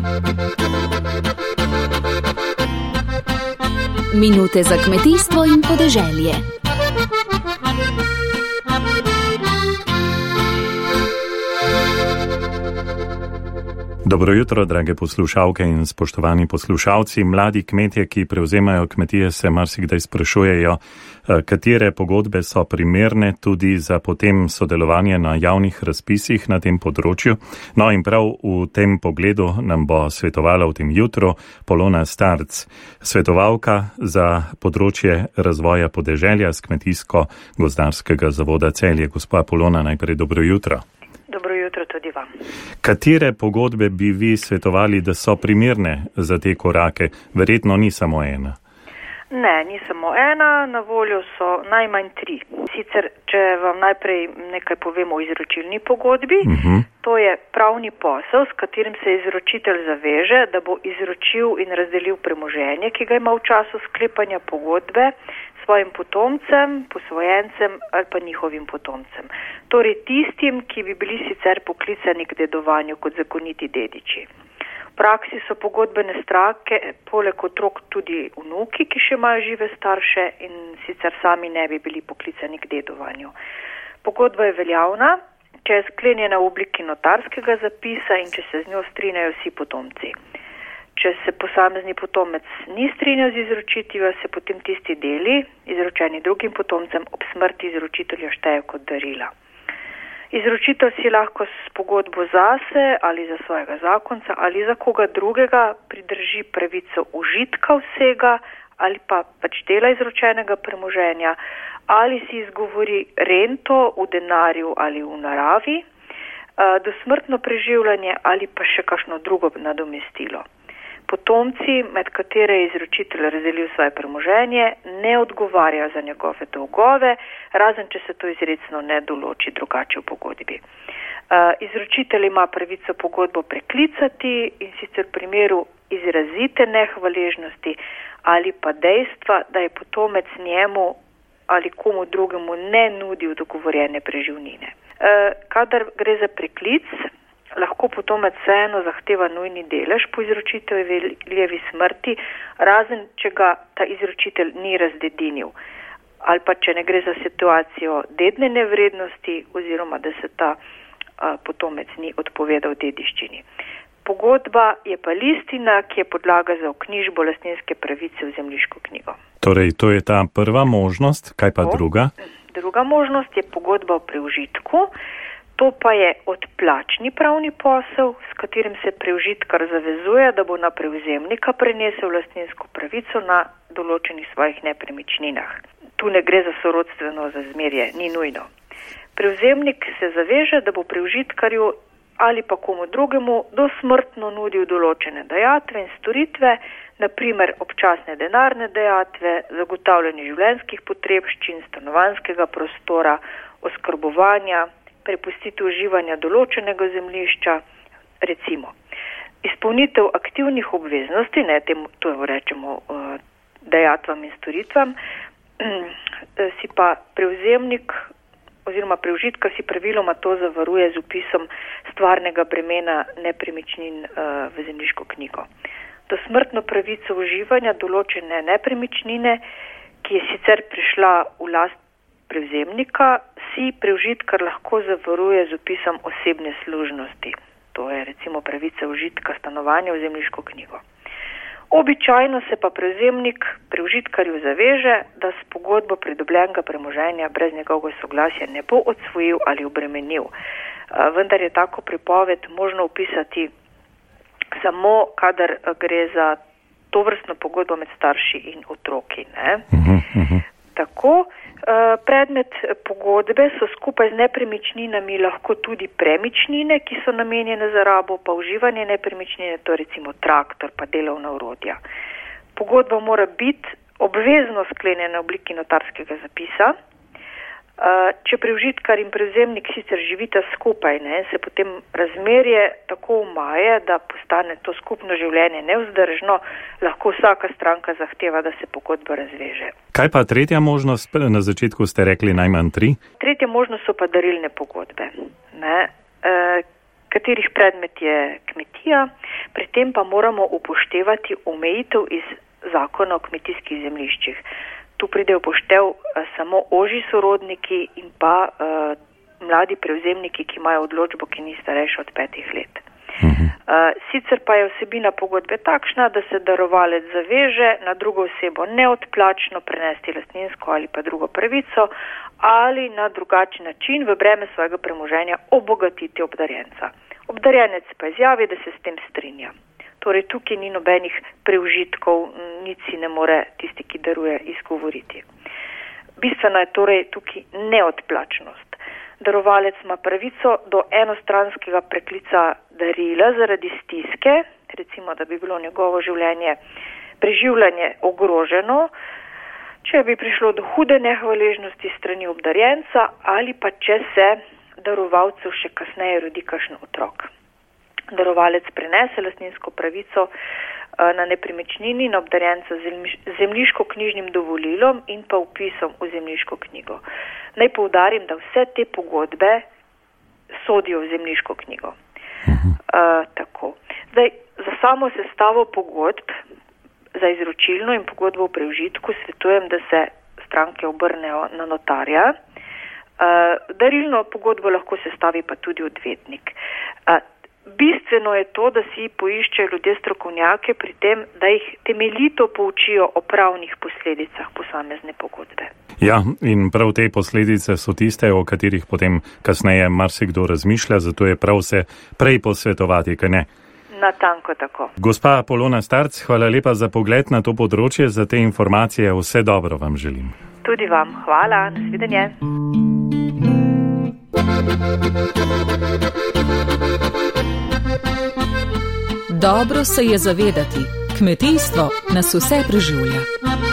Minute za kmetijstvo in podeželje. Dobro jutro, drage poslušalke in spoštovani poslušalci. Mladi kmetje, ki prevzemajo kmetije, se marsikdaj sprašujejo, katere pogodbe so primerne tudi za potem sodelovanje na javnih razpisih na tem področju. No in prav v tem pogledu nam bo svetovala v tem jutru Polona Starc, svetovalka za področje razvoja podeželja z Kmetijsko-gozdarskega zavoda Celje. Gospa Polona, najprej dobro jutro. Dobro jutro tudi vam. Katere pogodbe bi vi svetovali, da so primerne za te korake? Verjetno ni samo ena. Ne, ni samo ena, na voljo so najmanj 3. Sicer, če vam najprej nekaj povemo o izročilni pogodbi, to je pravni posel, s katerim se izročitelj zaveže, da bo izročil in razdelil premoženje, ki ga ima v času sklepanja pogodbe, svojim potomcem, posvojencem ali pa njihovim potomcem. Torej tistim, ki bi bili sicer poklicani k dedovanju kot zakoniti dediči. V praksi so pogodbene stranke poleg otrok tudi vnuki, ki še imajo žive starše in sicer sami ne bi bili poklicani k dedovanju. Pogodba je veljavna, če je sklenjena v obliki notarskega zapisa in če se z njo strinjajo vsi potomci. Če se posamezni potomec ni strinjal z izročitvijo, se potem tisti deli, izročeni drugim potomcem, ob smrti izročitelja štejejo kot darila. Izročitelj si lahko s pogodbo zase ali za svojega zakonca ali za koga drugega pridrži pravico užitka vsega ali pa pač dela izročenega premoženja ali si izgovori rento v denarju ali v naravi, dosmrtno preživljanje ali pa še kakšno drugo nadomestilo. Potomci, med katere je izročitelj razdelil svoje premoženje, ne odgovarjajo za njegove dolgove, razen če se to izrecno ne določi drugače v pogodbi. Izročitelj ima pravico pogodbo preklicati in sicer v primeru izrazite nehvaležnosti ali pa dejstva, da je potomec njemu ali komu drugemu ne nudil dogovorjene preživnine. Kadar gre za preklic, lahko potomec vseeno zahteva nujni delež po izročiteljevi smrti, razen če ga ta izročitelj ni razdedinil, ali pa če ne gre za situacijo dedne nevrednosti oziroma da se ta potomec ni odpovedal dediščini. Pogodba je pa listina, ki je podlaga za vknjižbo lastninske pravice v zemljiško knjigo. Torej, to je ta prva možnost, kaj pa druga? Druga možnost je pogodba o preužitku. To pa je odplačni pravni posel, s katerim se preužitkar zavezuje, da bo na prevzemnika prenesel lastninsko pravico na določenih svojih nepremičninah. Tu ne gre za sorodstveno razmerje, ni nujno. Prevzemnik se zaveže, da bo preužitkarju ali pa komu drugemu dosmrtno nudil določene dajatve in storitve, naprimer občasne denarne dajatve, zagotavljanje življenjskih potrebščin, stanovanjskega prostora, oskrbovanja, prepustitev uživanja določenega zemljišča, recimo. Izpolnitev aktivnih obveznosti, to rečemo dajatvam in storitvam, si pa prevzemnik oziroma preužitka si praviloma to zavaruje z vpisom stvarnega bremena nepremičnin v zemljiško knjigo. Dosmrtno pravico uživanja določene nepremičnine, ki je sicer prišla v last prevzemnika, si preužitkar lahko zavaruje z vpisom osebne služnosti. To je recimo pravica užitka stanovanja v zemljiško knjigo. Običajno se pa prevzemnik preužitkarju zaveže, da s pogodbo pridobljenega premoženja brez njegovega soglasja ne bo odsvojil ali obremenil. Vendar je tako pripoved možno vpisati samo, kadar gre za tovrstno pogodbo med starši in otroki. Tako, predmet pogodbe so skupaj z nepremičninami lahko tudi premičnine, ki so namenjene za rabo, pa uživanje nepremičnine, to recimo traktor, pa delovna orodja. Pogodba mora biti obvezno sklenjena v obliki notarskega zapisa. Če preužitkar in prevzemnik sicer živita skupaj, se potem razmerje tako umaje, da postane to skupno življenje nevzdržno, lahko vsaka stranka zahteva, da se pogodba razveže. Kaj pa tretja možnost? Na začetku ste rekli najmanj 3. Tretja možnost so pa darilne pogodbe, katerih predmet je kmetija. Pri tem pa moramo upoštevati omejitev iz zakona o kmetijskih zemljiščih. Tu pride upoštev samo ožji sorodniki in pa mladi prevzemniki, ki imajo odločbo, ki ni starejša od 5 let. Sicer pa je vsebina pogodbe takšna, da se darovalec zaveže na drugo osebo neodplačno prenesti lastninsko ali pa drugo pravico ali na drugačen način v breme svojega premoženja obogatiti obdarjenca. Obdarjenec pa izjavi, da se s tem strinja. Torej tukaj ni nobenih preužitkov, nič si ne more tisti, ki daruje, izgovoriti. Bistvena je torej tukaj neodplačnost. Darovalec ima pravico do enostranskega preklica darila zaradi stiske, recimo, da bi bilo njegovo preživljanje ogroženo, če bi prišlo do hude nehvaležnosti strani obdarjenca ali pa če se darovalcu še kasneje rodi kakšen otrok. Darovalec prenese lastninsko pravico na nepremičnini na obdarjenca z zemljiško-knjižnim dovolilom in pa vpisom v zemljiško knjigo. Naj poudarim, da vse te pogodbe sodijo v zemljiško knjigo. Tako. Zdaj, za samo sestavo pogodb za izročilno in pogodbo v preužitku svetujem, da se stranke obrnejo na notarja. Darilno pogodbo lahko sestavi pa tudi odvetnik. Bistveno je to, da si poiščejo ljudje strokovnjake pri tem, da jih temeljito poučijo o pravnih posledicah posamezne pogodbe. Ja, in prav te posledice so tiste, o katerih potem kasneje marsikdo razmišlja, zato je prav se prej posvetovati, kaj ne? Natanko tako. Gospa Polona Starc, hvala lepa za pogled na to področje, za te informacije, vse dobro vam želim. Tudi vam, hvala, nasvidenje. Dobro se je zavedati, kmetijstvo nas vse preživlja.